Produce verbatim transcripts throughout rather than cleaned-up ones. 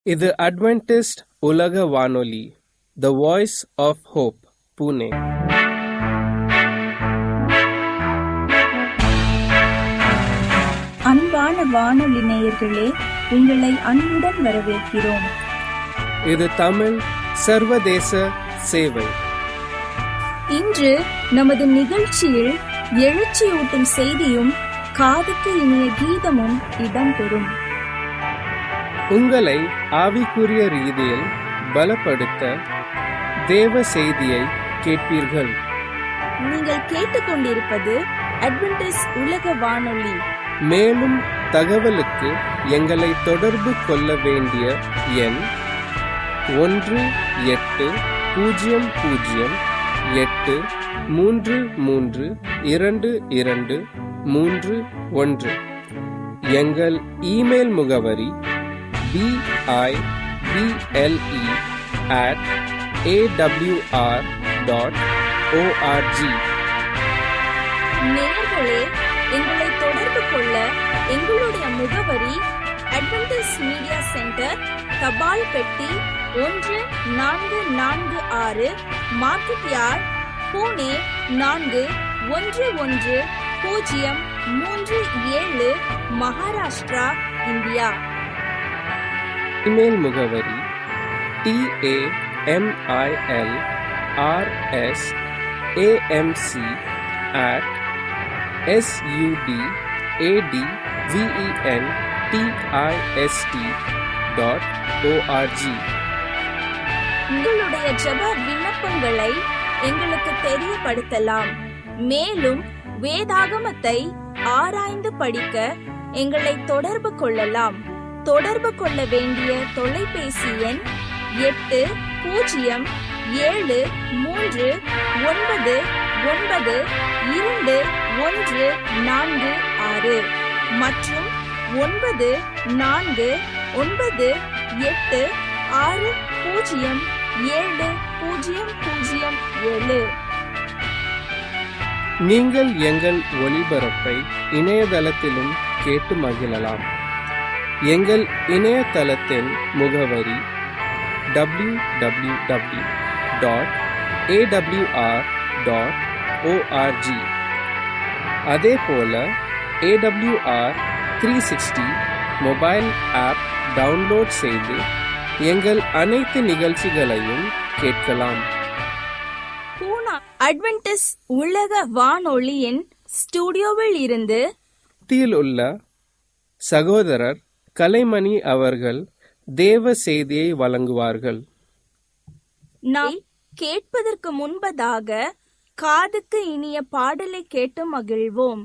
இது அட்வென்டிஸ்ட் உலக வானொலி, the voice of hope, Pune. அன்பான வானொலி நேயர்களே, உங்களை அன்புடன் வரவேற்கிறோம். இது தமிழ் சர்வதேச சேவை. இன்று நமது நிகழ்ச்சியில் எழுச்சியூட்டும் செய்தியும் காதுக்கு இனிய கீதமும் இடம்பெறும். உங்களை ஆவிக்குரிய ரீதியில் பலப்படுத்த தேவ செய்தியை கேட்பீர்கள். நீங்கள் கேட்டுக்கொண்டிருப்பது அட்வென்டிஸ்ட் உலக வானொலி. மேலும் தகவலுக்கு எங்களை தொடர்பு கொள்ள வேண்டிய எண் ஒன்று எட்டு பூஜ்ஜியம் பூஜ்ஜியம் எட்டு மூன்று மூன்று இரண்டு இரண்டு மூன்று ஒன்று. எங்கள் இமெயில் முகவரி B I B L E at A W R dot O R G. நேயர்களே, எங்களை தொடர்பு கொள்ள எங்களுடைய முகவரி அட்வென்டிஸ்ட் மீடியா சென்டர், தபால் பெட்டி ஒன்று நான்கு நான்கு ஆறு, மார்க்கெட் யார்ட், புனே நான்கு ஒன்று ஒன்று பூஜ்ஜியம் மூன்று ஏழு, மகாராஷ்டிரா, இந்தியா. இமெயில் முகவரி T A M I L R S A M C at S U T A T V E N T I S T dot O R G. உங்களுடைய ஜெப விண்ணப்பங்களை எங்களுக்கு தெரியப்படுத்தலாம். மேலும் வேதாகமத்தை ஆராய்ந்து படிக்க எங்களை தொடர்பு கொள்ளலாம். தொடர்பு கொள்ள வேண்டிய தொலைபேசி எண் எட்டு பூஜ்ஜியம் ஏழு மூன்று ஒன்பது ஒன்பது இரண்டு ஒன்று நான்கு ஆறு மற்றும் ஒன்பது நான்கு ஒன்பது எட்டு ஆறு பூஜ்ஜியம் ஏழு பூஜ்ஜியம் பூஜ்ஜியம் ஏழு. நீங்கள் எங்கள் ஒளிபரப்பை இணையதளத்திலும் கேட்டு மகிழலாம். எங்கள் இணையதளத்தின் முகவரி W W W dot A W R dot O R G. அதே போல A W R three sixty mobile app download செய்து எங்கள் அனைத்து நிகழ்ச்சிகளையும் கேட்கலாம். பூனா அட்வென்டிஸ்ட் உலக வானொலியின் ஸ்டுடியோவில் இருந்து மத்தியில் உள்ள சகோதரர் கலைமணி அவர்கள் தேவ செய்தியை வழங்குவார்கள். நாம் கேட்பதற்கு முன்பதாக காதுக்கு இனிய பாடலை கேட்டு மகிழ்வோம்.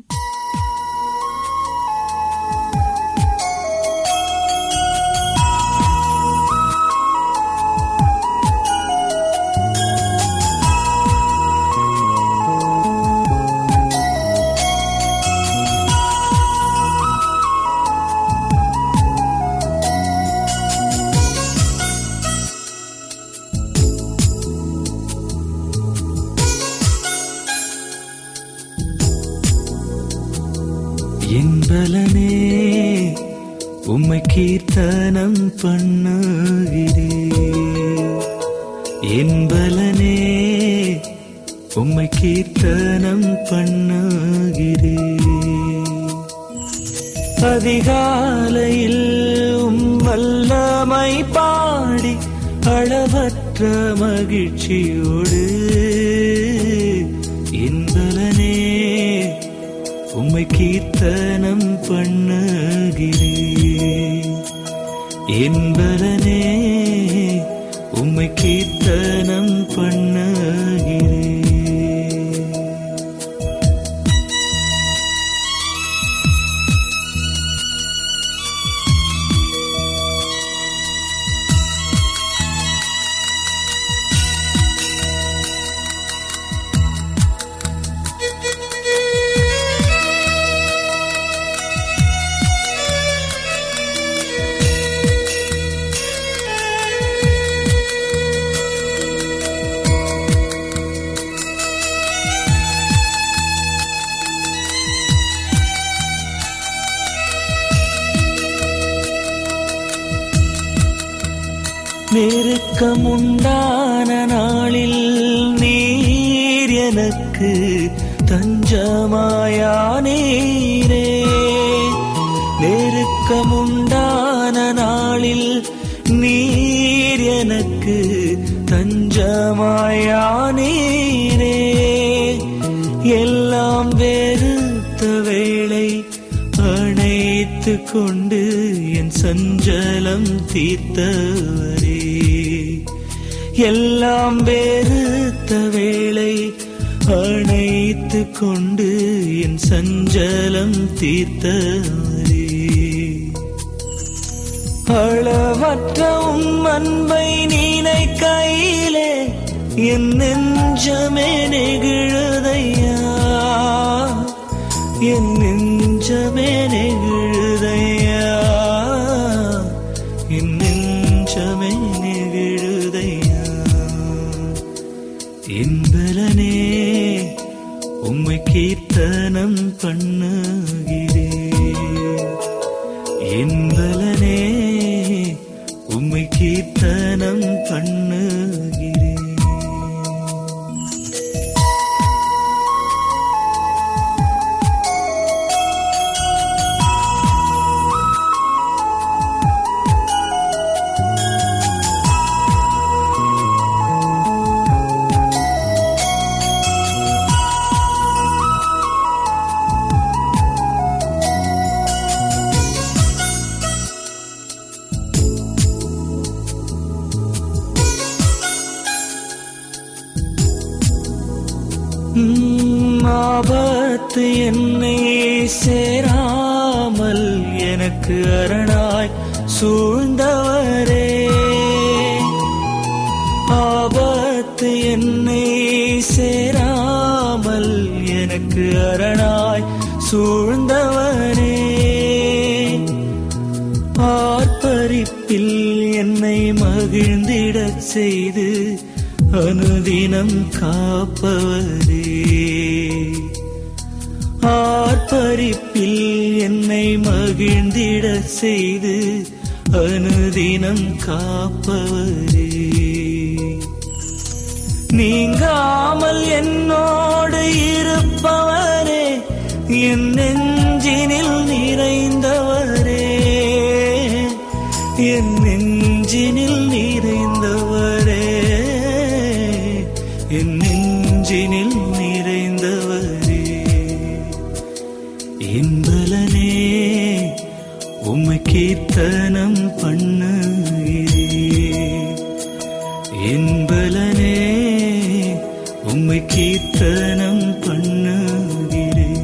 என்பலனே உம்மை கீர்த்தனம் பண்ணுகிறே, என்பலனே உம்மை கீர்த்தனம் பண்ணுகிறே. அதிகாலையில் உம் வல்லமை பாடி அளவற்ற மகிழ்ச்சியோடு என்பலனே உம்மை கீர்த்தனம் பண்ணுகிறே, என்பலனே உம்மை கீர்த்தனம் பண்ணுகிறே. நெருக்கமுண்டான நாளில் நீர் எனக்கு தஞ்சமாயானீரே. நெருக்கமுண்டான நாளில் நீர் எனக்கு தஞ்சமாயானீரே. எல்லாம் வெறுத்த வேளை அணைத்து கொண்டு என் சஞ்சலம் தீர்த்தவரே. எல்லாம் வெறுத்த வேளை அணைத்து கொண்டு என் சஞ்சலம் தீர்த்தவரே. அளவற்ற உம் அன்பை நினைக்கையிலே என் நெஞ்சமே நெகிழுதையா, என் நெஞ்சமே நெகிழுதையா, என் நெஞ்சமே நெகிழுதையா. என் பலனே உம்மை கீர்த்தனம் பண்ணுகிறேன். என் பலனே உம்மை கீர்த்தனம் பண்ணுகிறேன். ஆபத்து என்னை சேராமல் எனக்கு அரணாய் சூழ்ந்தவரே. ஆபத்து என்னை சேராமல் எனக்கு அரணாய் சூழ்ந்தவரே. ஆர்ப்பரிப்பில் என்னை மகிழ்ந்திடச் செய்து அனுதினம் காப்பவரே. ஆர்ப்பரிப்பில் என்னை மகிழ்ந்திட செய்து அனுதினம் காப்பவரே. நீங்காமல் என்னோடு இருப்பவரே, என் நெஞ்சினில் நிறைந்தவரே, என் நெஞ்சினில் நிறைந்தவரே, என் நெஞ்சினில் நிறைந்தவரே. என் பலனே உம்மை கீர்த்தனம் பண்ணுகிறேன். என் பலனே உம்மை கீர்த்தனம் பண்ணுகிறேன்.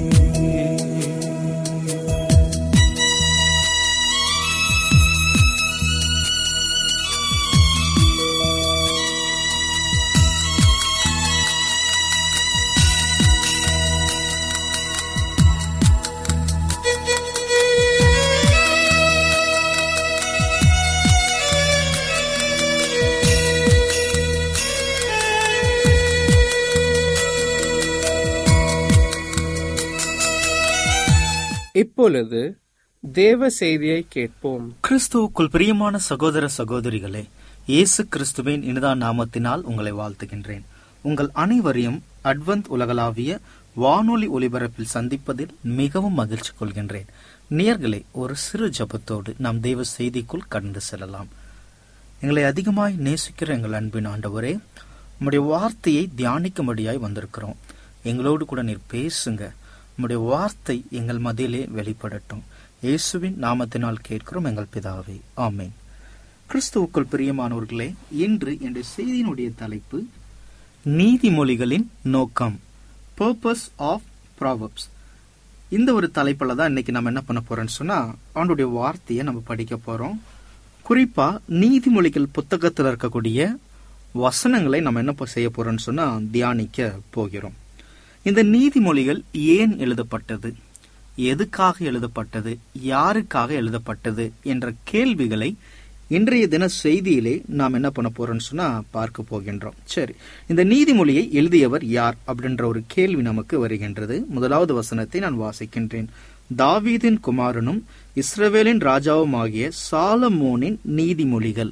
இப்பொழுது தேவ செய்தியை கேட்போம். கிறிஸ்துவுக்குள் பிரியமான சகோதர சகோதரிகளே, இயேசு கிறிஸ்துவின் இனிதான நாமத்தினால் உங்களை வாழ்த்துகின்றேன். உங்கள் அனைவரையும் அட்வென்த் உலகளாவிய வானொலி ஒலிபரப்பில் சந்திப்பதில் மிகவும் மகிழ்ச்சி கொள்கின்றேன். நேயர்களே, ஒரு சிறு ஜெபத்தோடு நாம் தேவ செய்திக்குள் கடந்து செல்லலாம். எங்களை அதிகமாய் நேசிக்கிற எங்கள் அன்பின் ஆண்டவரே, உம்முடைய வார்த்தையை தியானிக்கும்படியாய் வந்திருக்கிறோம். எங்களோடு கூட நீர் பேசுங்க. உம்முடைய வார்த்தை எங்கள் மத்தியிலே வெளிப்படட்டும். இயேசுவின் நாமத்தினால் கேட்கிறோம் எங்கள் பிதாவே, ஆமென். கிறிஸ்துவுக்குள் பிரியமானவர்களே, இன்று என்னுடைய செய்தியினுடைய தலைப்பு நீதிமொழிகளின் நோக்கம், பர்பஸ் ஆஃப் ப்ராவர்ப்ஸ். இந்த ஒரு தலைப்புல தான் இன்னைக்கு நம்ம என்ன பண்ண போறோம்னு சொன்னா, அவனுடைய வார்த்தையை நம்ம படிக்க போறோம். குறிப்பா நீதிமொழிகள் புத்தகத்தில் இருக்கக்கூடிய வசனங்களை நம்ம என்ன செய்ய போறோம்னு சொன்னா தியானிக்க போகிறோம். இந்த நீதிமொழிகள் ஏன் எழுதப்பட்டது, எதுக்காக எழுதப்பட்டது, யாருக்காக எழுதப்பட்டது என்ற கேள்விகளை இன்றைய தின செய்தியிலே நாம் என்ன பண்ண போறோம்னு சொன்னா பார்க்க போகின்றோம். சரி, இந்த நீதிமொழியை எழுதியவர் யார் அப்படின்ற ஒரு கேள்வி நமக்கு வருகின்றது. முதலாவது வசனத்தை நான் வாசிக்கின்றேன். தாவீதின் குமாரனும் இஸ்ரவேலின் ராஜாவும் ஆகிய சாலமோனின் நீதிமொழிகள்.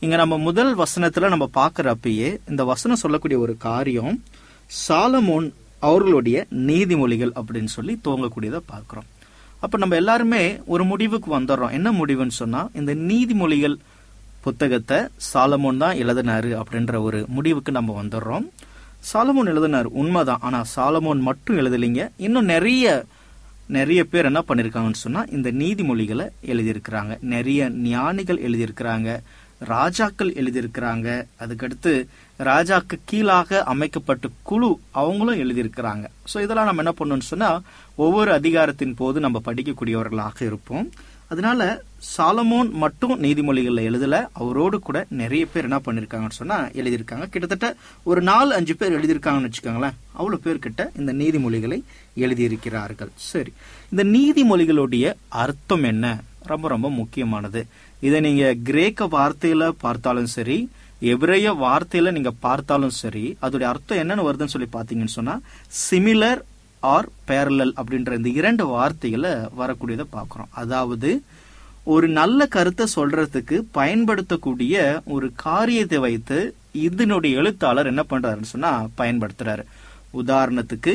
இங்க நம்ம முதல் வசனத்துல நம்ம பாக்குறப்பயே இந்த வசனம் சொல்லக்கூடிய ஒரு காரியம் சாலமோன் அவர்களுடைய நீதிமொழிகள் அப்படின்னு சொல்லி துவங்கக்கூடியதை பார்க்கிறோம். அப்ப நம்ம எல்லாருமே ஒரு முடிவுக்கு வந்துடுறோம். என்ன முடிவுன்னு சொன்னா, இந்த நீதிமொழிகள் புத்தகத்தை சாலமோன் தான் எழுதினாரு அப்படின்ற ஒரு முடிவுக்கு நம்ம வந்துடுறோம். சாலமோன் எழுதினார் உண்மைதான், ஆனா சாலமோன் மட்டும் எழுதலைங்க. இன்னும் நிறைய நிறைய பேர் என்ன பண்ணிருக்காங்கன்னு சொன்னா இந்த நீதிமொழிகளை எழுதியிருக்கிறாங்க. நிறைய ஞானிகள் எழுதியிருக்கிறாங்க, ராஜாக்கள் எழுதியிருக்கிறாங்க, அதுக்கடுத்து ராஜாக்கு கீழாக அமைக்கப்பட்ட குழு அவங்களும் எழுதியிருக்கிறாங்க. ஸோ இதெல்லாம் நம்ம என்ன பண்ணணும்னு சொன்னா ஒவ்வொரு அதிகாரத்தின் போது நம்ம படிக்கக்கூடியவர்களாக இருப்போம். அதனால சாலமோன் மட்டும் நீதிமொழிகள்ல எழுதல, அவரோடு கூட நிறைய பேர் என்ன பண்ணிருக்காங்கன்னு சொன்னா எழுதியிருக்காங்க. கிட்டத்தட்ட ஒரு நாலு அஞ்சு பேர் எழுதியிருக்காங்கன்னு வச்சுக்கோங்களேன். அவ்வளவு பேர்கிட்ட இந்த நீதிமொழிகளை எழுதியிருக்கிறார்கள். சரி, இந்த நீதிமொழிகளுடைய அர்த்தம் என்ன? ரொம்ப ரொம்ப முக்கியமானது. இதை நீங்க கிரேக்க வார்த்தையில பார்த்தாலும் சரி, எபிரேய வார்த்தையில நீங்க பார்த்தாலும் சரி, அதோடைய அர்த்தம் என்னன்னு வருதுன்னு சொல்லி பாத்தீங்கன்னு சொன்னா சிமிலர் ஆர் பேரலல் அப்படின்ற இந்த இரண்டு வார்த்தைகளை வரக்கூடியதை பார்க்கிறோம். அதாவது ஒரு நல்ல கருத்தை சொல்றதுக்கு பயன்படுத்தக்கூடிய ஒரு காரியத்தை வைத்து இதனுடைய எழுத்தாளர் என்ன பண்றாருன்னு சொன்னா பயன்படுத்துறாரு. உதாரணத்துக்கு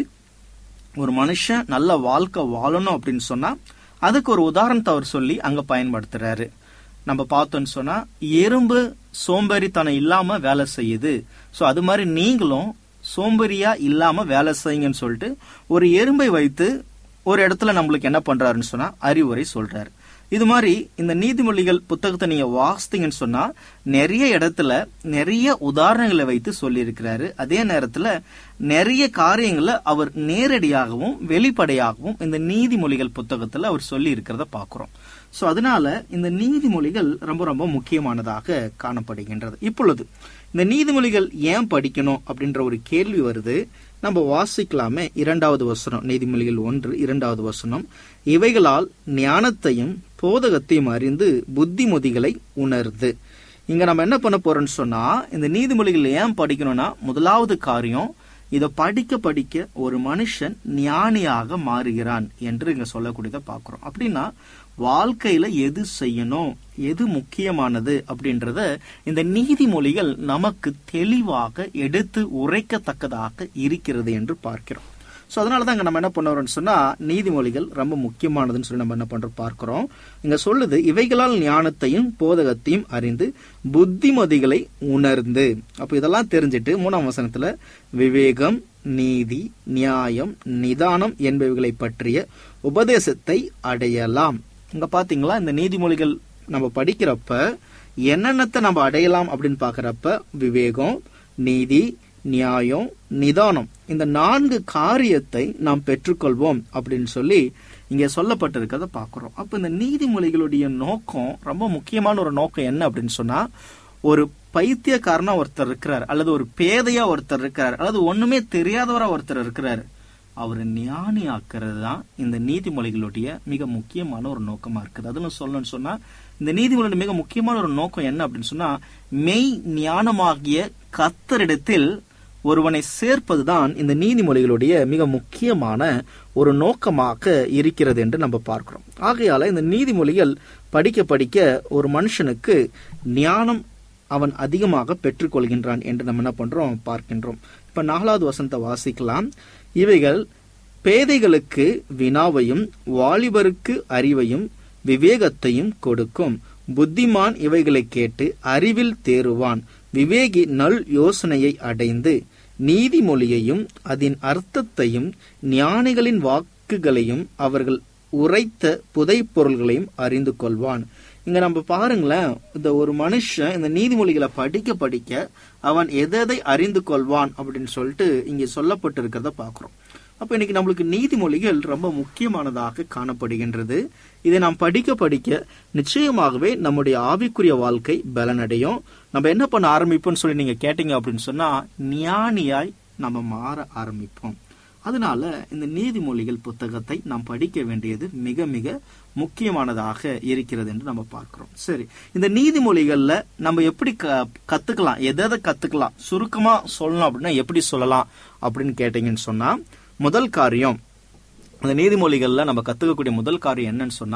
ஒரு மனுஷன் நல்ல வாழ்க்கை வாழணும் அப்படின்னு சொன்னா அதுக்கு ஒரு உதாரணத்தை அவர் சொல்லி அங்க பயன்படுத்துறாரு. நம்ம பார்த்தோம்னு சொன்னா எறும்பு சோம்பேறித்தனம் இல்லாம வேலை செய்யுது. சோ அது மாதிரி நீங்களும் சோம்பேறியா இல்லாம வேலை செய்யுங்கன்னு சொல்லிட்டு ஒரு எறும்பை வைத்து ஒரு இடத்துல நம்மளுக்கு என்ன பண்றாருன்னு சொன்னா அறிவுரை சொல்றாரு. இது மாதிரி இந்த நீதிமொழிகள் புத்தகத்தை நீங்க வாசித்தீங்கன்னு சொன்னா நிறைய இடத்துல நிறைய உதாரணங்களை வைத்து சொல்லி இருக்கிறாரு. அதே நேரத்துல நிறைய காரியங்களை அவர் நேரடியாகவும் வெளிப்படையாகவும் இந்த நீதிமொழிகள் புத்தகத்துல அவர் சொல்லி இருக்கிறத பாக்குறோம். சோ அதனால இந்த நீதிமொழிகள் ரொம்ப ரொம்ப முக்கியமானதாக காணப்படுகின்றது. இப்பொழுது இந்த நீதிமொழிகள் ஏன் படிக்கணும் அப்படின்ற ஒரு கேள்வி வருது. நம்ம வாசிக்கலாமே. இரண்டாவது வசனம், நீதிமொழிகள் ஒன்று இரண்டாவது வசனம், இவைகளால் ஞானத்தையும் போதகத்தையும் அறிந்து புத்திமதிகளை உணர்ந்து. இங்க நம்ம என்ன பண்ண போறோம்னு சொன்னா இந்த நீதிமொழிகள் ஏன் படிக்கணும்னா முதலாவது காரியம், இதை படிக்க படிக்க ஒரு மனுஷன் ஞானியாக மாறுகிறான் என்று இங்க சொல்லக்கூடியதை பாக்குறோம். அப்படின்னா வாழ்க்கையில எது செய்யணும், எது முக்கியமானது அப்படின்றத இந்த நீதிமொழிகள் நமக்கு தெளிவாக எடுத்து உரைக்கத்தக்கதாக இருக்கிறது என்று பார்க்கிறோம். சோ அதனாலதான் நம்ம என்ன பண்ணுறோம்னு சொன்னா நீதிமொழிகள் ரொம்ப முக்கியமானதுன்னு சொல்லி நம்ம என்ன பண்றோம் பார்க்கிறோம். இங்க சொல்லுது இவைகளால் ஞானத்தையும் போதகத்தையும் அறிந்து புத்திமதிகளை உணர்ந்து. அப்ப இதெல்லாம் தெரிஞ்சிட்டு மூணாம் வசனத்துல விவேகம், நீதி, நியாயம், நிதானம் என்பவைகளை பற்றிய உபதேசத்தை அடையலாம். இங்க பாத்தீங்களா, இந்த நீதிமொழிகள் நம்ம படிக்கிறப்ப என்னென்னத்தை நம்ம அடையலாம் அப்படின்னு பாக்குறப்ப விவேகம், நீதி, நியாயம், நிதானம், இந்த நான்கு காரியத்தை நாம் பெற்றுக்கொள்வோம் அப்படின்னு சொல்லி இங்க சொல்லப்பட்டிருக்கிறத பாக்குறோம். அப்ப இந்த நீதிமொழிகளுடைய நோக்கம் ரொம்ப முக்கியமான ஒரு நோக்கம் என்ன அப்படின்னு சொன்னா, ஒரு பைத்தியக்காரனா ஒருத்தர் இருக்கிறார், அல்லது ஒரு பேதையா ஒருத்தர் இருக்கிறார், அல்லது ஒண்ணுமே தெரியாதவரா ஒருத்தர் இருக்கிறார், அவரை ஞானி ஆக்குறது தான் இந்த நீதிமொழிகளுடைய மிக முக்கியமான ஒரு நோக்கமா இருக்குது. அதுன்னு சொல்லணும்னு சொன்னா இந்த நீதிமொழியோட மிக முக்கியமான ஒரு நோக்கம் என்ன அப்படின்னு சொன்னா மெய் ஞானமாகிய கர்த்தரிடத்தில் ஒருவனை சேர்ப்பதுதான் இந்த நீதிமொழிகளுடைய மிக முக்கியமான ஒரு நோக்கமாக இருக்கிறது என்று நம்ம பார்க்கிறோம். ஆகையால இந்த நீதிமொழிகள் படிக்க படிக்க ஒரு மனுஷனுக்கு ஞானம் அவன் அதிகமாக பெற்றுக் கொள்கின்றான் என்று நம்ம என்ன பண்றோம் பார்க்கின்றோம். இப்ப நாலாவது வசனத்தை வாசிக்கலாம். இவைகள் பேதைகளுக்கு வினாவையும் வாலிபருக்கு அறிவையும் விவேகத்தையும் கொடுக்கும். புத்திமான் இவைகளை கேட்டு அறிவில் தேறுவான். விவேகி நல் யோசனையை அடைந்து நீதிமொழியையும் அதன் அர்த்தத்தையும் ஞானிகளின் வாக்குகளையும் அவர்கள் உரைத்த புதை பொருள்களையும் அறிந்து கொள்வான். இங்க நம்ம பாருங்களேன், இந்த ஒரு மனுஷன் இந்த நீதிமொழிகளை படிக்க படிக்க அவன் எதை அறிந்து கொள்வான் அப்படின்னு சொல்லிட்டு இங்க சொல்லப்பட்டு இருக்கிறத பாக்குறோம். அப்ப இன்னைக்கு நம்மளுக்கு நீதிமொழிகள் ரொம்ப முக்கியமானதாக காணப்படுகின்றது. இதை நாம் படிக்க படிக்க நிச்சயமாகவே நம்முடைய ஆவிக்குரிய வாழ்க்கை பலனடையும். நம்ம என்ன பண்ண ஆரம்பிப்போம்னு சொல்லி நீங்க கேட்டீங்க அப்படின்னு சொன்னா ஞானியாய் நம்ம மாற ஆரம்பிப்போம். அதனால இந்த நீதிமொழிகள் புத்தகத்தை நாம் படிக்க வேண்டியது மிக மிக முக்கியமானதாக இருக்கிறது என்று நம்ம பார்க்கிறோம். சரி, இந்த நீதிமொழிகள்ல நம்ம எப்படி கத்துக்கலாம், எதை கத்துக்கலாம், சுருக்கமா சொல்லணும் அப்படின்னா எப்படி சொல்லலாம் அப்படின்னு கேட்டீங்கன்னு சொன்னா முதல் காரியம், அந்த நீதிமொழிகள்ல நம்ம கத்துக்கக்கூடிய முதல் காரியம் என்னன்னு சொன்னா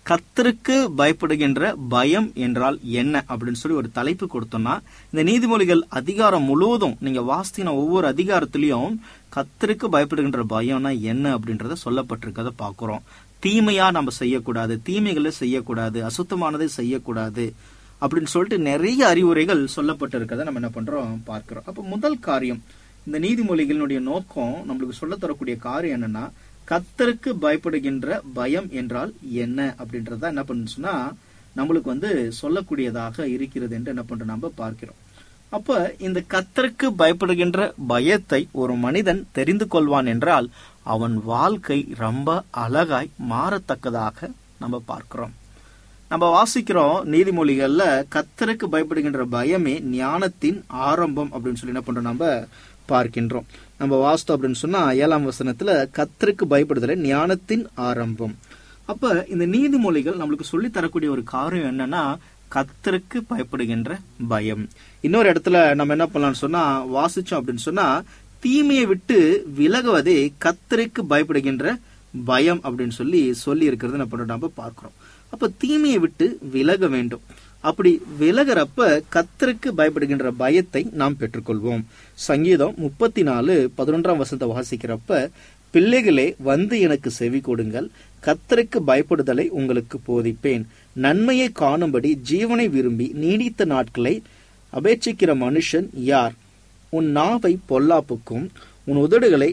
கர்த்தருக்கு பயப்படுகின்ற பயம் என்றால் என்ன அப்படின்னு சொல்லி ஒரு தலைப்பு கொடுத்தோம்னா, இந்த நீதிமொழிகள் அதிகாரம் முழுவதும் நீங்க வாசின ஒவ்வொரு அதிகாரத்திலையும் கர்த்தருக்கு பயப்படுகின்ற பயம்னா என்ன அப்படின்றத சொல்லப்பட்டிருக்கத பாக்குறோம். தீமையா நம்ம செய்யக்கூடாது, தீமைகளை செய்யக்கூடாது, அசுத்தமானதை செய்யக்கூடாது அப்படின்னு சொல்லிட்டு நிறைய அறிவுரைகள் சொல்லப்பட்டிருக்கத நம்ம என்ன பண்றோம் பார்க்கிறோம். அப்ப முதல் காரியம், இந்த நீதிமொழிகளினுடைய நோக்கம் நம்மளுக்கு சொல்ல தரக்கூடிய காரியம் என்னன்னா, கர்த்தருக்கு பயப்படுகின்ற பயம் என்றால் என்ன அப்படின்றத என்ன பண்ணுச்சுன்னா நம்மளுக்கு வந்து சொல்லக்கூடியதாக இருக்கிறது என்று என்ன பண்றோம் நம்ம பார்க்கிறோம். அப்ப இந்த கர்த்தருக்கு பயப்படுகின்ற பயத்தை ஒரு மனிதன் தெரிந்து கொள்வான் என்றால் அவன் வாழ்க்கை ரொம்ப அழகாய் மாறத்தக்கதாக நம்ம பார்க்கிறோம். நம்ம வாசிக்கிறோம் நீதிமொழிகள்ல கர்த்தருக்கு பயப்படுகின்ற பயமே ஞானத்தின் ஆரம்பம் அப்படின்னு சொல்லி என்ன பண்றோம் நம்ம பார்க்கின்றோம். நம்ம வாஸ்து அப்படின்னு சொன்னா ஏழாம் வசனத்துல கர்த்தருக்கு பயப்படுதல ஞானத்தின் ஆரம்பம். அப்ப இந்த நீதிமொழிகள் நம்மளுக்கு சொல்லி தரக்கூடிய ஒரு காரியம் என்னன்னா கர்த்தருக்கு பயப்படுகின்ற பயம். இன்னொரு இடத்துல நம்ம என்ன பண்ணலாம்னு சொன்னா வாசிச்சோம் அப்படின்னு சொன்னா தீமையை விட்டு விலகுவதே கர்த்தருக்கு பயப்படுகின்ற பயம் அப்படின்னு சொல்லி சொல்லி இருக்கிறது நம்ம பார்க்கிறோம். அப்ப தீமையை விட்டு விலக வேண்டும். அப்படி விலகிறப்ப கர்த்தருக்கு பயப்படுகின்ற பயத்தை நாம் பெற்றுக்கொள்வோம். சங்கீதம் முப்பத்தி நாலு பதினொன்றாம் வசனத்தை வாசிக்கிறப்ப, பிள்ளைகளே வந்து எனக்கு செவி கொடுங்கள், கர்த்தருக்கு பயப்படுதலை உங்களுக்கு போதிப்பேன், நன்மையை காணும்படி ஜீவனை விரும்பி நீடித்த நாட்களை அபேட்சிக்கிற மனுஷன் யார்? உன் நாவை பொல்லாப்புக்கும் உன் உதடுகளை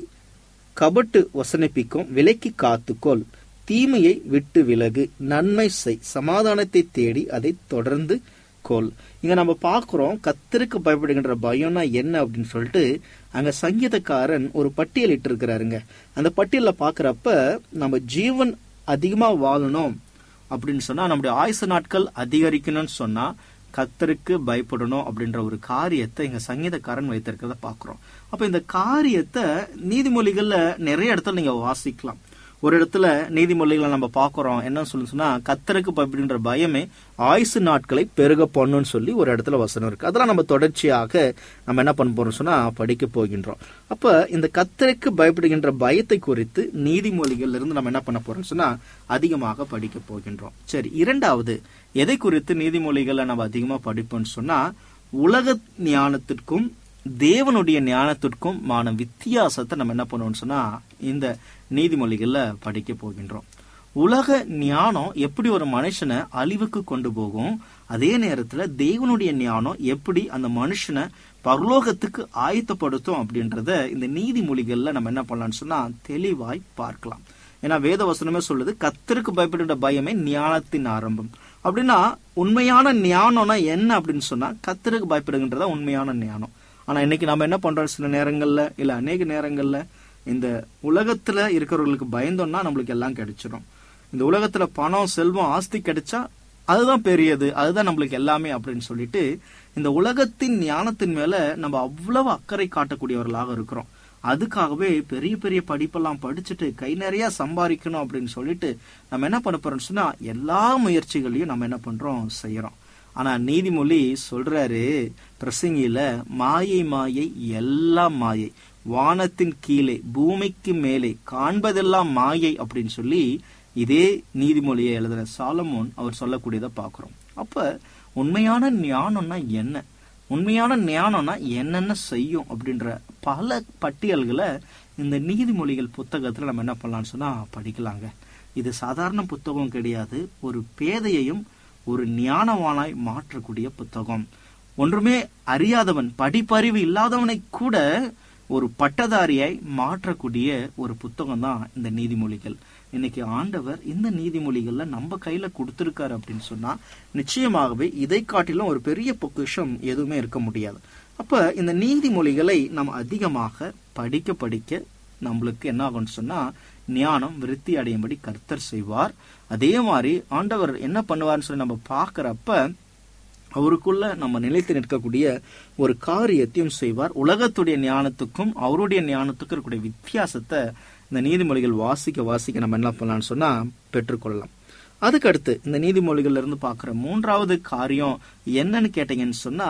கபட்டு வசனிப்பிக்கும் விலக்கி காத்துக்கொள், தீமையை விட்டு விலகு, நன்மை செய், சமாதானத்தை தேடி அதை தொடர்ந்து கொள். இங்க நம்ம பாக்குறோம் கர்த்தருக்கு பயப்படுகின்ற பயம்னா என்ன அப்படின்னு சொல்லிட்டு அங்க சங்கீதக்காரன் ஒரு பட்டியல் இட்டு இருக்கிறாருங்க. அந்த பட்டியல பாக்குறப்ப நம்ம ஜீவன் அதிகமா வாழணும் அப்படின்னு சொன்னா, நம்முடைய ஆயுசு நாட்கள் அதிகரிக்கணும்னு சொன்னா கர்த்தருக்கு பயப்படணும் அப்படின்ற ஒரு காரியத்தை இங்க சங்கீதக்காரன் வைத்திருக்கிறத பாக்குறோம். அப்ப இந்த காரியத்தை நீதிமொழிகள்ல நிறைய இடத்துல நீங்க வாசிக்கலாம். ஒரு இடத்துல நீதிமொழிகளை நம்ம பாக்குறோம் என்ன சொல்லு சொன்னா, கர்த்தருக்கு பயப்படுகின்ற பயமே ஆயுசு நாட்களை பெருக பண்ணுன்னு சொல்லி ஒரு இடத்துல வசனம் இருக்கு. அதெல்லாம் நம்ம தொடர்ச்சியாக நம்ம என்ன பண்ண போறோம் சொன்னா படிக்க போகின்றோம். அப்ப இந்த கர்த்தருக்கு பயப்படுகின்ற பயத்தை குறித்து நீதிமொழிகள் இருந்து நம்ம என்ன பண்ண போறோம் சொன்னா அதிகமாக படிக்க போகின்றோம். சரி, இரண்டாவது எதை குறித்து நீதிமொழிகளை நம்ம அதிகமா படிப்போம்னு சொன்னா, உலக ஞானத்திற்கும் தேவனுடைய ஞானத்திற்கும் மான வித்தியாசத்தை நம்ம என்ன பண்ணுவோம்னு சொன்னா இந்த நீதிமொழிகள்ல படிக்க போகின்றோம். உலக ஞானம் எப்படி ஒரு மனுஷனை அழிவுக்கு கொண்டு போகும், அதே நேரத்துல தேவனுடைய ஞானம் எப்படி அந்த மனுஷனை பரலோகத்துக்கு ஆயத்தப்படுத்தும் அப்படின்றத இந்த நீதிமொழிகள்ல நம்ம என்ன பண்ணலாம்னு சொன்னா தெளிவாய் பார்க்கலாம். ஏன்னா வேத வசனமே சொல்லுது கர்த்தருக்கு பயப்படுகின்ற பயமே ஞானத்தின் ஆரம்பம். அப்படின்னா உண்மையான ஞானம்னா என்ன அப்படின்னு சொன்னா கர்த்தருக்கு பயப்படுகின்றதா உண்மையான ஞானம். ஆனா இன்னைக்கு நம்ம என்ன பண்றோம், சில நேரங்கள்ல இல்ல அநேக நேரங்கள்ல இந்த உலகத்துல இருக்கிறவர்களுக்கு பயந்தோம்னா நம்மளுக்கு எல்லாம் கிடைச்சிடும். இந்த உலகத்துல பணம் செல்வம் ஆஸ்தி கிடைச்சா அதுதான் பெரியது, அதுதான் நம்மளுக்கு எல்லாமே அப்படின்னு சொல்லிட்டு இந்த உலகத்தின் ஞானத்தின் மேல நம்ம அவ்வளவு அக்கறை காட்டக்கூடியவர்களாக இருக்கிறோம். அதுக்காகவே பெரிய பெரிய படிப்பெல்லாம் படிச்சுட்டு கை நிறைய சம்பாதிக்கணும் அப்படின்னு சொல்லிட்டு நம்ம என்ன பண்ண போறோம்னு சொன்னா எல்லா முயற்சிகளையும் நம்ம என்ன பண்றோம் செய்யறோம். ஆனா நீதிமொழி சொல்றாரு பிரசங்கியில, மாயை மாயை எல்லாம் மாயை, வானத்தின் கீழே பூமிக்கு மேலே காண்பதெல்லாம் மாயை அப்படின்னு சொல்லி இதே நீதிமொழியை எழுதுற சாலமோன் அவர் சொல்லக்கூடியதை பாக்குறோம். அப்ப உண்மையான ஞானம்னா என்ன, உண்மையான ஞானம்னா என்னென்ன செய்யும் அப்படின்ற பல பட்டியல்களை இந்த நீதிமொழிகள் புத்தகத்துல நம்ம என்ன பண்ணலாம்னு சொன்னா படிக்கலாங்க. இது சாதாரண புத்தகம் கிடையாது, ஒரு பேதையையும் ஒரு ஞானவானாய் மாற்றக்கூடிய புத்தகம். ஒன்றுமே அறியாதவன், படிப்பறிவு இல்லாதவனை கூட ஒரு பட்டதாரியாய் மாற்றக்கூடிய ஒரு புத்தகம் தான் இந்த நீதிமொழிகள். இன்னைக்கு ஆண்டவர் இந்த நீதிமொழிகள்ல நம்ம கையில கொடுத்திருக்காரு அப்படின்னு சொன்னா நிச்சயமாகவே இதை காட்டிலும் ஒரு பெரிய பொக்கிஷம் எதுவுமே இருக்க முடியாது. அப்ப இந்த நீதிமொழிகளை நம்ம அதிகமாக படிக்க படிக்க நம்மளுக்கு என்ன ஆகும்னு சொன்னா ஞானம் விருத்தி அடையும்படி கர்த்தர் செய்வார். அதே மாதிரி ஆண்டவர் என்ன பண்ணுவார்னு சொல்லி நம்ம பாக்குறப்ப அவருக்குள்ள நம்ம நிலைத்து நிற்கக்கூடிய ஒரு காரியத்தையும் செய்வார். உலகத்துடைய ஞானத்துக்கும் அவருடைய ஞானத்துக்கும் இருக்கக்கூடிய வித்தியாசத்தை இந்த நீதிமொழிகள் வாசிக்க வாசிக்க நம்ம என்ன பண்ணலாம்னு சொன்னா பெற்றுக்கொள்ளலாம். அதுக்கடுத்து இந்த நீதிமொழிகள்ல இருந்து பாக்குற மூன்றாவது காரியம் என்னன்னு கேட்டீங்கன்னு சொன்னா,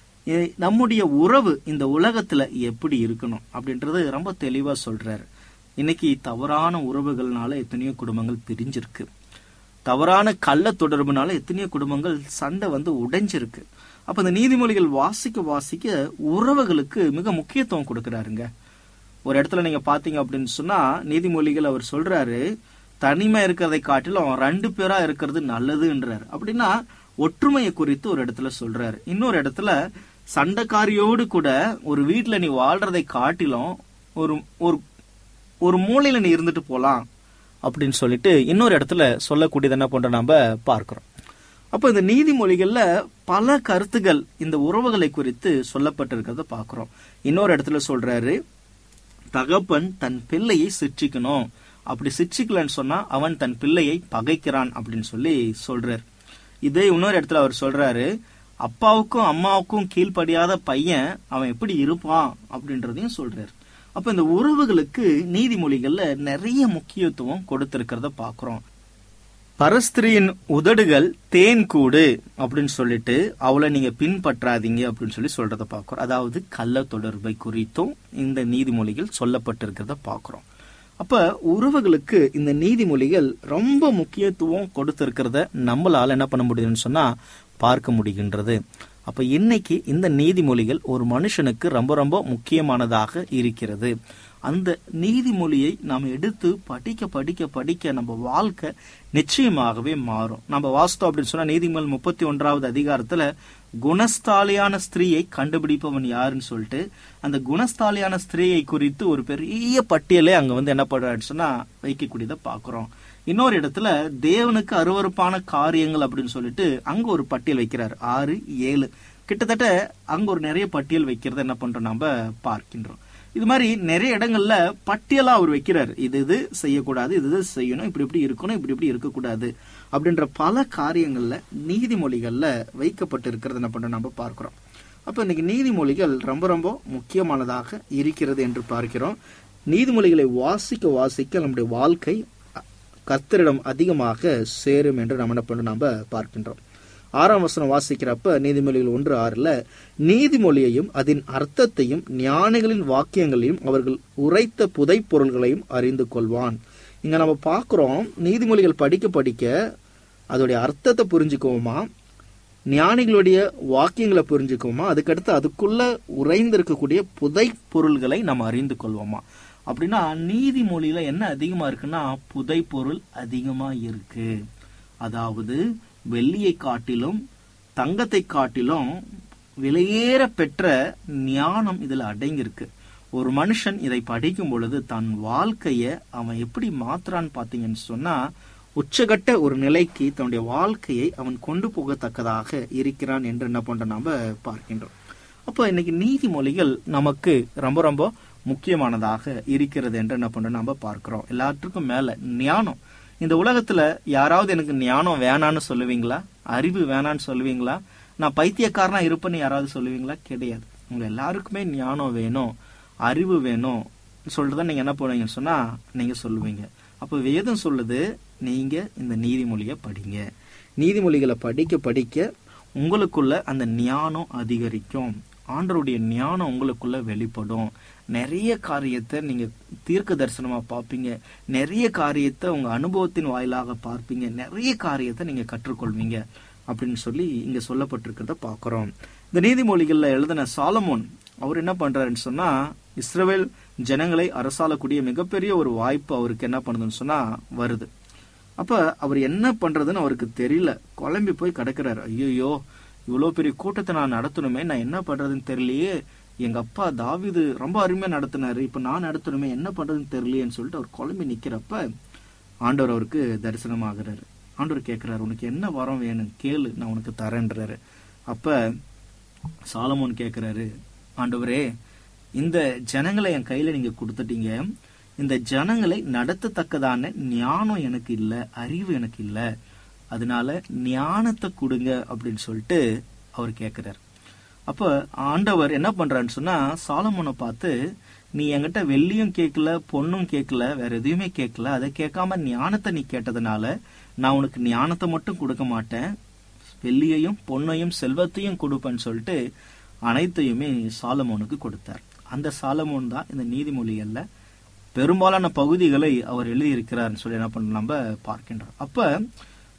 நம்முடைய உறவு இந்த உலகத்துல எப்படி இருக்கணும் அப்படின்றது ரொம்ப தெளிவா சொல்றாரு. இன்னைக்கு தவறான உறவுகள்னால எத்தனையோ குடும்பங்கள் பிரிஞ்சிருக்கு. தவறான கள்ள தொடர்புனால எத்தனையோ குடும்பங்கள் சண்டை வந்து உடைஞ்சிருக்கு. அப்ப இந்த நீதிமொழிகள் வாசிக்க வாசிக்க உறவுகளுக்கு மிக முக்கியத்துவம் கொடுக்கிறாருங்க. ஒரு இடத்துல நீங்க பாத்தீங்க அப்படின்னு சொன்னா நீதிமொழிகள் அவர் சொல்றாரு, தனிமை இருக்கிறதை காட்டிலும் ரெண்டு பேரா இருக்கிறது நல்லதுன்றாரு. அப்படின்னா ஒற்றுமையை குறித்து ஒரு இடத்துல சொல்றாரு. இன்னொரு இடத்துல சண்டைக்காரியோடு கூட ஒரு வீட்டுல நீ வாழ்றதை காட்டிலும் ஒரு ஒரு மூலையில நீ இருந்துட்டு போலாம் அப்படின்னு சொல்லிட்டு இன்னொரு இடத்துல சொல்லக்கூடியது என்ன பண்ற நாம பார்க்கிறோம். அப்ப இந்த நீதிமொழிகள்ல பல கருத்துகள் இந்த உறவுகளை குறித்து சொல்லப்பட்டிருக்கிறத பாக்குறோம். இன்னொரு இடத்துல சொல்றாரு, தகப்பன் தன் பிள்ளையை சிட்சிக்கணும், அப்படி சிட்சிக்கலன்னு சொன்னா அவன் தன் பிள்ளையை பகைக்கிறான் அப்படின்னு சொல்லி சொல்றாரு. இதே இன்னொரு இடத்துல அவர் சொல்றாரு, அப்பாவுக்கும் அம்மாவுக்கும் கீழ்ப்படியாத பையன் அவன் எப்படி இருப்பான் அப்படின்றதையும் சொல்றாரு. அப்ப இந்த உறவுகளுக்கு நீதிமொழிகள்ல நிறைய முக்கியத்துவம் கொடுத்திருக்கிறத பாக்குறோம். பரஸ்திரியின் உதடுகள் தேன் கூடு அப்படின்னு சொல்லிட்டு அவளை நீங்க பின்பற்றாதீங்க அப்படின்னு சொல்லி சொல்றத பாக்குறோம். அதாவது கள்ள தொடர்பை குறித்தும் இந்த நீதிமொழிகள் சொல்லப்பட்டிருக்கிறத பாக்குறோம். அப்ப உறவுகளுக்கு இந்த நீதிமொழிகள் ரொம்ப முக்கியத்துவம் கொடுத்திருக்கிறத நம்மளால என்ன பண்ண முடியுதுன்னு சொன்னா பார்க்க முடிகின்றது. அப்ப இன்னைக்கு இந்த நீதிமொழிகள் ஒரு மனுஷனுக்கு ரொம்ப ரொம்ப முக்கியமானதாக இருக்கிறது. அந்த நீதிமொழியை நாம் எடுத்து படிக்க படிக்க படிக்க நம்ம வாழ்க்கை நிச்சயமாகவே மாறும். நம்ம வாஸ்தவம் அப்படின்னு சொன்னா நீதிமொழி முப்பத்தி ஒன்றாவது அதிகாரத்துல குணஸ்தாலியான ஸ்திரீயை கண்டுபிடிப்பவன் யாருன்னு சொல்லிட்டு அந்த குணஸ்தாலியான ஸ்திரீயை குறித்து ஒரு பெரிய பட்டியலே அங்க வந்து என்ன பண்றான்னு சொன்னா வைக்கக்கூடியதை பாக்குறோம். இன்னொரு இடத்துல தேவனுக்கு அருவருப்பான காரியங்கள் அப்படின்னு சொல்லிட்டு அங்க ஒரு பட்டியல் வைக்கிறார். ஆறு ஏழு கிட்டத்தட்ட அங்க ஒரு நிறைய பட்டியல் வைக்கிறத என்ன பண்றோம் நாம பார்க்கின்றோம். இது மாதிரி நிறைய இடங்கள்ல பட்டியலா அவர் வைக்கிறார். இது இது செய்யக்கூடாது, இது இது செய்யணும், இப்படி இப்படி இருக்கணும், இப்படி இப்படி இருக்கக்கூடாது அப்படின்ற பல காரியங்கள்ல நீதிமொழிகள்ல வைக்கப்பட்டு இருக்கிறது என்ன பண்றோம் நம்ம பார்க்கிறோம். அப்ப இன்னைக்கு நீதிமொழிகள் ரொம்ப ரொம்ப முக்கியமானதாக இருக்கிறது என்று பார்க்கிறோம். நீதிமொழிகளை வாசிக்க வாசிக்க நம்முடைய வாழ்க்கை கர்த்தரிடம் அதிகமாக சேரும் என்று நம்ம என்ன பண்ண நாம பார்க்கின்றோம். ஆறாம் வசனம் வாசிக்கிறப்ப நீதிமொழிகள் ஒன்று ஆறுல நீதிமொழியையும் அதன் அர்த்தத்தையும் ஞானிகளின் வாக்கியங்களையும் அவர்கள் உரைத்த புதை பொருள்களையும் அறிந்து கொள்வான். இங்க நம்ம பார்க்கிறோம், நீதிமொழிகள் படிக்க படிக்க அதோடைய அர்த்தத்தை புரிஞ்சுக்குவோமா, ஞானிகளுடைய வாக்கியங்களை புரிஞ்சுக்குவோமா, அதுக்கடுத்து அதுக்குள்ள உறைந்திருக்கக்கூடிய புதை பொருள்களை நம்ம அறிந்து கொள்வோமா. அப்படின்னா நீதிமொழியில என்ன அதிகமா இருக்குன்னா புதை பொருள் அதிகமா இருக்கு. அதாவது வெள்ளியை காட்டிலும் தங்கத்தை காட்டிலும் விலையேற பெற்ற ஞானம் இதுல அடங்கியிருக்கு. ஒரு மனுஷன் இதை படிக்கும் பொழுது தன் வாழ்க்கைய அவன் எப்படி மாத்துறான்னு பாத்தீங்கன்னு சொன்னா உச்சகட்ட ஒரு நிலைக்கு தன்னுடைய வாழ்க்கையை அவன் கொண்டு போகத்தக்கதாக இருக்கிறான் என்று என்ன பண்ற நாம பார்க்கின்றோம். அப்போ இன்னைக்கு நீதிமொழிகள் நமக்கு ரொம்ப ரொம்ப முக்கியமானதாக இருக்கிறது என்று என்ன பண்ற நாம பார்க்கிறோம். எல்லாத்துக்கும் மேல ஞானம். இந்த உலகத்துல யாராவது எனக்கு ஞானம் வேணான்னு சொல்லுவீங்களா? அறிவு வேணான்னு சொல்லுவீங்களா? நான் பைத்தியக்காரனா இருப்பேன்னு யாராவது சொல்லுவீங்களா? கிடையாது. உங்க எல்லாருக்குமே ஞானம் வேணும், அறிவு வேணும் சொல்றத நீங்க என்ன பண்ணுவீங்கன்னு சொன்னா நீங்க சொல்லுவீங்க. அப்ப வேதம் சொல்லுது, நீங்க இந்த நீதிமொழியை படிங்க. நீதிமொழிகளை படிக்க படிக்க உங்களுக்குள்ள அந்த ஞானம் அதிகரிக்கும். ஆண்டவருடைய ஞானம் உங்களுக்குள்ள வெளிப்படும். நிறைய காரியத்தை நீங்க தீர்க்க தரிசனமா பார்ப்பீங்க, நிறைய காரியத்தை உங்க அனுபவத்தின் வாயிலாக பார்ப்பீங்க, நிறைய காரியத்தை நீங்க கற்றுக்கொள்வீங்க அப்படின்னு சொல்லி இங்க சொல்லப்பட்டிருக்கிறத பாக்குறோம். இந்த நீதிமொழிகள்ல எழுதின சாலமோன் அவர் என்ன பண்றாருன்னு சொன்னா இஸ்ரவேல் ஜனங்களை அரசாளக்கூடிய மிகப்பெரிய ஒரு வாய்ப்பு அவருக்கு என்ன பண்ணுதுன்னு சொன்னா வருது. அப்ப அவர் என்ன பண்றதுன்னு அவருக்கு தெரியல, குழம்பி போய் கிடக்குறாரு. ஐயோ, இவ்வளவு பெரிய கூட்டத்தை நான் நடத்தணுமே, நான் என்ன பண்றதுன்னு தெரியலையே, எங்க அப்பா தாவீது ரொம்ப அருமையா நடத்தினாரு, இப்ப நான் நடத்தணுமே, என்ன பண்றதுன்னு தெரியலையேன்னு சொல்லிட்டு அவர் குழம்பி நிக்கிறப்ப ஆண்டவர் அவருக்கு தரிசனமாகிறாரு. ஆண்டவர் கேட்கிறாரு, உனக்கு என்ன வரம் வேணும் கேளு, நான் உனக்கு தரேன்றாரு. அப்ப சாலமோன் கேட்கிறாரு, ஆண்டவரே, இந்த ஜனங்களை என் கையில நீங்க கொடுத்துட்டீங்க, இந்த ஜனங்களை நடத்தத்தக்கதான ஞானம் எனக்கு இல்ல, அறிவு எனக்கு இல்ல, அதனால ஞானத்தை கொடுங்க அப்படின்னு சொல்லிட்டு அவர் கேட்கிறார். அப்ப ஆண்டவர் என்ன பண்றான்னு சொன்னா சாலமோனை பார்த்து, நீ என்கிட்ட வெள்ளியும் கேட்கல, பொண்ணும் கேட்கல, வேற எதுவுமே கேட்கல, அதை கேட்காம ஞானத்தை நீ கேட்டதுனால நான் உனக்கு ஞானத்தை மட்டும் கொடுக்க மாட்டேன், வெள்ளியையும் பொண்ணையும் செல்வத்தையும் கொடுப்பேன்னு சொல்லிட்டு அனைத்தையுமே சாலமோனுக்கு கொடுத்தார். அந்த சாலமோன் தான் இந்த நீதிமொழிகள்ல பெரும்பாலான பகுதிகளை அவர் எழுதியிருக்கிறார் சொல்லி என்ன பண்ண நம்ம பார்க்கின்றோம். அப்ப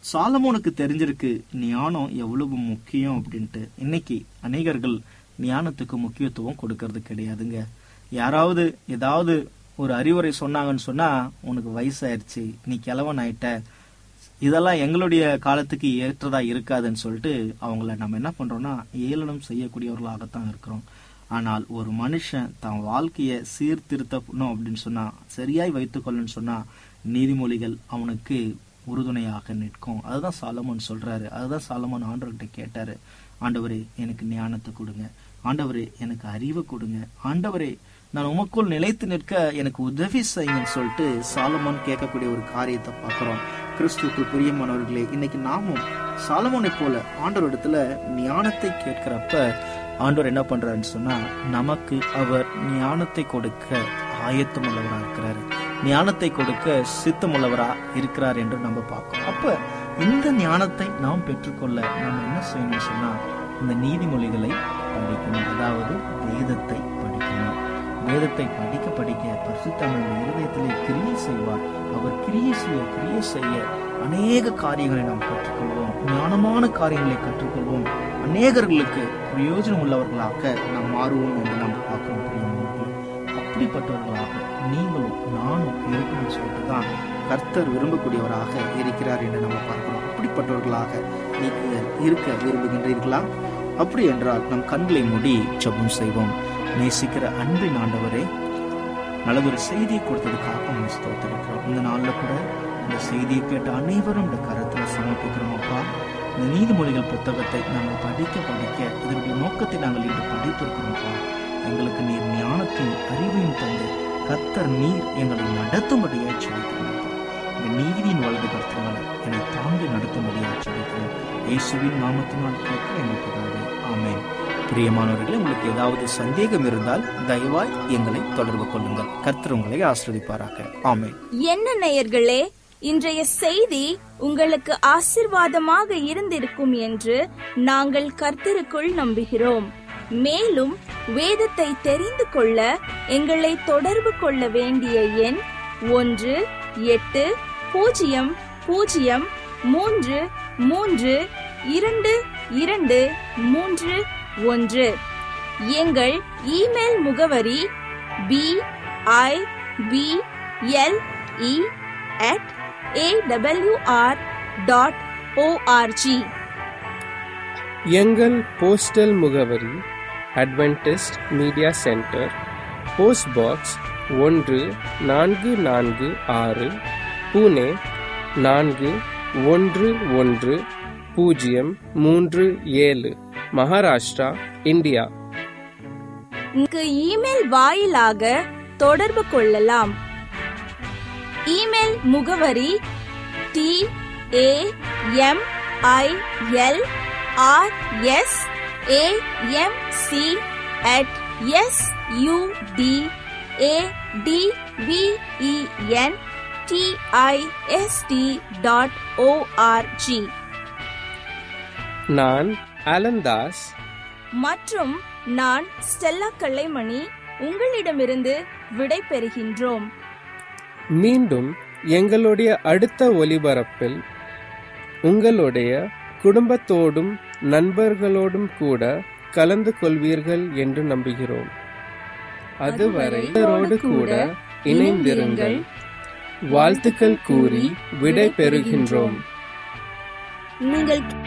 சாலமோனுக்கு தெரிஞ்சிருக்கு ஞானம் எவ்வளவு முக்கியம் அப்படின்ட்டு. இன்னைக்கு அநேகர்கள் ஞானத்துக்கு முக்கியத்துவம் கொடுக்கறது கிடையாதுங்க. யாராவது ஏதாவது ஒரு அறிவுரை சொன்னாங்கன்னு சொன்னா, உனக்கு வயசாயிருச்சு, நீ கிழவன் ஆயிட்ட, இதெல்லாம் எங்களுடைய காலத்துக்கு ஏற்றதா இருக்காதுன்னு சொல்லிட்டு அவங்கள நம்ம என்ன பண்றோம்னா ஏளனம் செய்யக்கூடியவர்களாகத்தான் இருக்கிறோம். ஆனால் ஒரு மனுஷன் தன் வாழ்க்கைய சீர்திருத்தணும் அப்படின்னு சொன்னா, சரியாய் வைத்துக்கொள்ளணும்னு சொன்னா, நீதிமொழிகள் அவனுக்கு உறுதுணையாக நிற்கும். அதுதான் சாலமோன் சொல்றாரு. அதுதான் சாலமோன் ஆண்டவர்கிட்ட கேட்டாரு, ஆண்டவரே எனக்கு ஞானத்தை கொடுங்க, ஆண்டவரே எனக்கு அறிவை கொடுங்க, ஆண்டவரே நான் உமக்குள் நிலைத்து நிற்க எனக்கு உதவி செய்யுங்கன்னு சொல்லிட்டு சாலமோன் கேட்கக்கூடிய ஒரு காரியத்தை பார்க்கிறோம். கிறிஸ்துவுக்குள் பிரியமானவர்களே, இன்னைக்கு நாமும் சாலமோனை போல ஆண்டவரிடத்துல ஞானத்தை கேட்கிறப்ப ஆண்டவர் என்ன பண்றாருன்னு சொன்னா, நமக்கு அவர் ஞானத்தை கொடுக்க ஆயத்தம் உள்ளவரா இருக்கிறாரு, ஞானத்தை கொடுக்க சித்தம் உள்ளவரா இருக்கிறார் என்று நம்ம பார்க்கிறோம். அப்ப இந்த ஞானத்தை நாம் பெற்றுக்கொள்ள நம்ம என்ன செய்யணும்னு சொன்னா, இந்த நீதிமொழிகளை படிக்கணும், அதாவது வேதத்தை படிக்கணும். வேதத்தை படிக்க படிக்க பரிசுத்தமுடைய இருதயத்திலே கிரியை செய்வார். அவர் கிரியை செய்ய கிரியை செய்ய அநேக காரியங்களை நாம் கற்றுக்கொள்வோம், ஞானமான காரியங்களை கற்றுக்கொள்வோம், அநேகர்களுக்கு பிரயோஜனம் உள்ளவர்களாக நாம் மாறுவோம் என்று நாம் பார்க்கிறோம். அப்படிப்பட்டவர்களாக நீங்களும் நானும் இருக்கணும்னு சொல்லிட்டு தான் கர்த்தர் விரும்பக்கூடியவராக இருக்கிறார் என்று நம்ம பார்க்கிறோம். அப்படிப்பட்டவர்களாக நீங்கள் இருக்க விரும்புகின்றீர்களா? அப்படி என்றால் நம் கண்களை மூடி ஜெபம் செய்வோம். நேசிக்கிற அன்பின் ஆண்டவரே, நல்லதொரு செய்தியை கொடுத்ததுக்காக நம்ம ஸ்தோத்திரிக்கிறோம். இந்த நாள்ல கூட இந்த செய்தியை கேட்ட அனைவரும் இந்த கருத்துல சமர்ப்பிக்கிறோம். அப்பா, இந்த நீதிமொழிகள் புத்தகத்தை நாங்கள் படிக்க படிக்க இதனுடைய நோக்கத்தை நாங்கள் இன்று படித்திருக்கிறோம்ப்பா. எங்களுக்கு நீர் ஞானத்தையும் அறிவையும் தந்து கர்த்தர் நீர் எங்களை நடத்தும்படியாய் சொல்லிக்கிறோம். இந்த நீதியின் வலது கருத்துக்களை என்னை தாண்டி நடத்தும்படியாய் சொல்லிக்கிறோம். இயேசுவின் நாமத்தினால் கேட்க எங்களுக்கு ஆமென். பிரியமானவர்களே, உங்களுக்கு ஏதாவது சந்தேகம் இருந்தால் தயவாய் எங்களை தொடர்பு கொள்ளுங்கள். கர்த்தர் உங்களை ஆசீர்வதிப்பாராக. ஆமென். என்ன நேயர்களே, இன்றைய செய்தி உங்களுக்கு ஆசீர்வாதமாக இருந்திருக்கும் என்று நாங்கள் கர்த்தருக்குள் நம்புகிறோம். மேலும் வேதத்தை தெரிந்து கொள்ள எங்களை தொடர்பு கொள்ள வேண்டிய எண் ஒன்று எட்டு பூஜ்ஜியம் பூஜ்ஜியம் மூன்று மூன்று இரண்டு இரண்டு மூன்று ஒன்று. எங்கள் இமெயில் முகவரி B I B L E at A W R dot O R G. எங்கள் போஸ்டல் முகவரி Adventist media centre, post box ஒன்று நான்கு நான்கு ஆறு, புனே நான்கு ஒன்று ஒன்று பூஜ்ஜியம் மூன்று ஏழு, மகாராஷ்டிரா, இந்தியா. இமெயில் வாயிலாக தொடர்பு கொள்ளலாம். இமெயில் முகவரி T A M I L R S A M C at S U T A T V E N T I S T dot O R G. நான் அலந்தாஸ் மற்றும் நான் ஸ்டெல்லா கல்லைமணி உங்களிடமிருந்து விடை பெறுகின்றோம். மீண்டும் எங்களுடைய அடுத்த ஒலிபரப்பில் உங்களுடைய குடும்பத்தோடும் நண்பர்களோடும் கூட கலந்து கொள்வீர்கள் என்று நம்புகிறோம். அதுவரை இவரோடு கூட இணைந்திருங்கள். வாழ்த்துக்கள் கூறி விடை பெறுகின்றோம். நீங்கள்